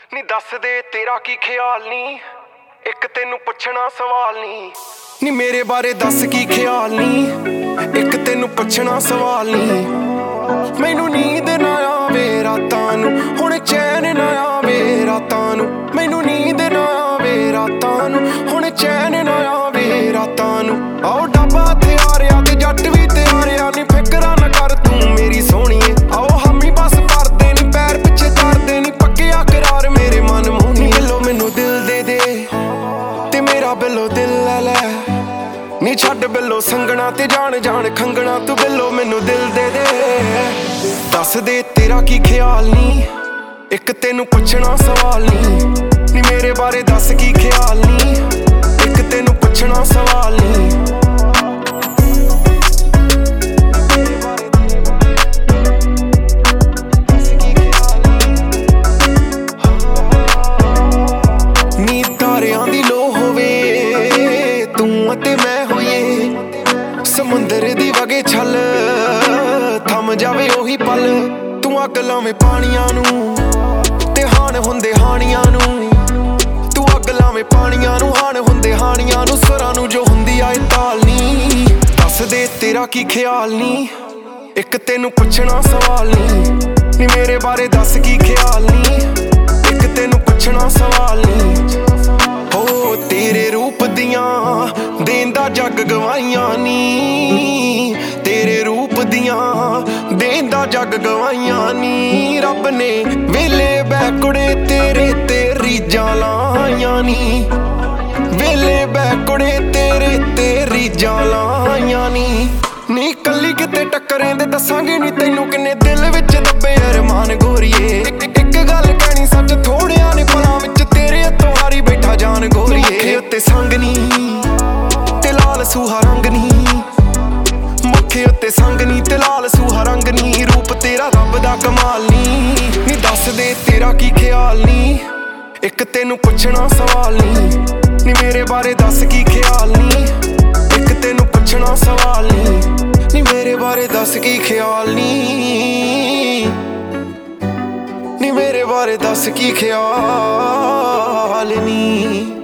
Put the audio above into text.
ਨੀ ਦੱਸ ਦੇ ਤੇਰਾ ਕੀ ਖਿਆਲ ਨੀ, ਇੱਕ ਤੈਨੂੰ ਪੁੱਛਣਾ ਸਵਾਲ ਨੀ। ਨੀ ਮੇਰੇ ਬਾਰੇ ਦੱਸ ਕੀ ਖਿਆਲ ਨੀ, ਇੱਕ ਤੈਨੂੰ ਪੁੱਛਣਾ ਸਵਾਲ ਨੀ। ਮੈਨੂੰ ਨੀਂਦ ਨਾ ਆਵੇ ਰਾਤਾਂ ਨੂੰ, ਹੁਣ ਚੈਨ ਨਾ ਆਵੇ ਰਾਤਾਂ ਨੂੰ। ਮੈਨੂੰ ਨੀਂਦ ਨਾ ਆਵੇ ਰਾਤਾਂ ਨੂੰ, ਹੁਣ ਚੈਨ ਨਾ ਆਵੇ ਰਾਤਾਂ ਨੂੰ। ਆਓ ਡੱਬਾ ਤਿਆਰਿਆ ਤੇ ਜੱਟ ਵੀ ਤਿਆਰਿਆ, ਨੀ ਫਿਕਰਾਂ ਨਾ ਕਰ ਤੂੰ ਮੇਰੀ ਸੋਹਣੀਏ। ਆਓ ਹਮੀ ਬਸ ਭਰਦੇ ਨੀ ਪੈਰ ਪਿੱਛੇ ਧਰਦੇ ਨੀ, ਪੱਕਿਆ ਕਰਾਰ ਮੇਰੇ ਮਨ ਮੋਹਣੀ। ਬਿੱਲੋ ਮੈਨੂੰ ਦਿਲ ਦੇ ਦੇ ਤੇ ਮੇਰਾ ਬਿੱਲੋ ਦਿਲ ਲੈ ਲੈ। ਨੀ ਛੱਡ ਬਿੱਲੋ ਸੰਗਣਾ ਤੇ ਜਾਣ ਜਾਣ ਖੰਗਣਾ, ਤੂੰ ਬਿੱਲੋ ਮੈਨੂੰ ਦਿਲ ਦੇ ਦੇ। ਦੱਸ ਦੇ ਤੇਰਾ ਕੀ ਖਿਆਲ ਨੀ, ਇੱਕ ਤੈਨੂੰ ਪੁੱਛਣਾ ਸਵਾਲ ਨੀ। ਨੀ ਮੇਰੇ ਬਾਰੇ ਦੱਸ ਕੀ ਖਿਆਲ ਨੀ, ਇੱਕ ਤੈਨੂੰ ਪੁੱਛਣਾ ਸਵਾਲ ਨੀ। ਨੀ ਤਾਰਿਆਂ ਦੀ ਲੋ ਹੋਵੇ ਤੂੰ ਅਤੇ ਮੈਂ ਹੋਈਏ, ਸਮੁੰਦਰ ਦੀ ਵਗੇ ਛੱਲ ਥੰਮ ਜਾਵੇ ਉਹੀ ਪਲ। ਤੂੰ ਅੱਗ ਲਾਵੇਂ ਪਾਣੀਆਂ ਨੂੰ ਤੇ ਹਾਣ ਹੁੰਦੇ ਹਾਣੀਆਂ ਨੂੰ। ਤੂੰ ਅੱਗ ਲਾਵੇਂ ਪਾਣੀਆਂ ਨੂੰ, ਹਾਣ ਹੁੰਦੇ ਹਾਣੀਆਂ ਨੂੰ। ਸੁਰਾਂ ਨੂੰ ਜੋ ਹੁੰਦੀ ਆਏ ਤਾਲ ਨੀ। ਦੱਸ ਦੇ ਤੇਰਾ ਕੀ ਖਿਆਲ ਨੀ, ਇੱਕ ਤੈਨੂੰ ਪੁੱਛਣਾ ਸਵਾਲ ਨੀ। ਨੀ ਮੇਰੇ ਬਾਰੇ ਦੱਸ ਕੀ ਖਿਆਲ ਨੀ, ਇੱਕ ਤੈਨੂੰ ਪੁੱਛਣਾ ਸਵਾਲ ਨੀ। ਹੋ ਤੇਰੇ ਰੂਪ ਦੀਆਂ ਦੇਂਦਾ ਜੱਗ ਗਵਾਈਆਂ ਨੀ, ਤੇਰੇ ਰੂਪ ਦੀਆਂ ਦੇਂਦਾ ਜੱਗ ਗਵਾਈਆਂ ਨੀ। ਰੱਬ ਨੇ ਵੇਲੇ ਬੈ ਕੁੜੇ ਤੇਰੇ ਤੇ ਰੀਝਾਂ ਲਾਈਆਂ ਨੀ, ਵੇਲੇ ਬੈ ਕੁੜੇ ਤੇਰੇ ਤੇ ਰੀਝਾਂ ਲਾਈਆਂ ਨੀ। ਨੀ ਕੱਲੀ ਕਿਤੇ ਟੱਕਰੇ ਦੇ ਦੱਸਾਂਗੇ ਨੀ ਤੈਨੂੰ ਕਿੰਨੇ ਦਿਲ ਵਿੱਚ ਦੱਬੇ ਅਰਮਾਨ ਗੋਰੀਏ। ਇੱਕ ਗੱਲ ਕਹਿਣੀ ਸੱਚ ਥੋੜਿਆਂ ਨੇ ਪਲਾਂ ਵਿੱਚ ਤੇਰੇ ਹੱਥੋਂ ਹਾਰੀ ਬੈਠਾ ਜਾਨ ਗੋਰੀਏ। ਮੱਥੇ ਉੱਤੇ ਸੰਗ ਨੀ ਤੇ ਲਾਲ ਸੂਹਾ ਰੰਗ ਨੀ, ਮੱਥੇ ਉੱਤੇ ਸੰਗ ਨੀ ਤੇ ਲਾਲ ਸੂਹਾ ਰੰਗ ਨੀ। ਰੂਪ ਤੇਰਾ ਰੱਬ ਦਾ ਕਮਾਲ ਨੀ। ਨੀ ਦੱਸ ਦੇ ਤੇਰਾ ਕੀ ਖਿਆਲ ਨੀ, ਇੱਕ ਤੈਨੂੰ ਪੁੱਛਣਾ ਸਵਾਲ ਨੀ। ਨੀ ਮੇਰੇ ਬਾਰੇ ਦੱਸ ਕੀ ਖਿਆਲ ਨੀ, ਇੱਕ ਤੈਨੂੰ ਪੁੱਛਣਾ ਸਵਾਲ ਨੀ। ਨੀ ਮੇਰੇ ਬਾਰੇ ਦੱਸ ਕੀ ਖਿਆਲ ਨੀ, ਨੀ ਮੇਰੇ ਬਾਰੇ ਦੱਸ ਕੀ ਖਿਆਲ ਨੀ।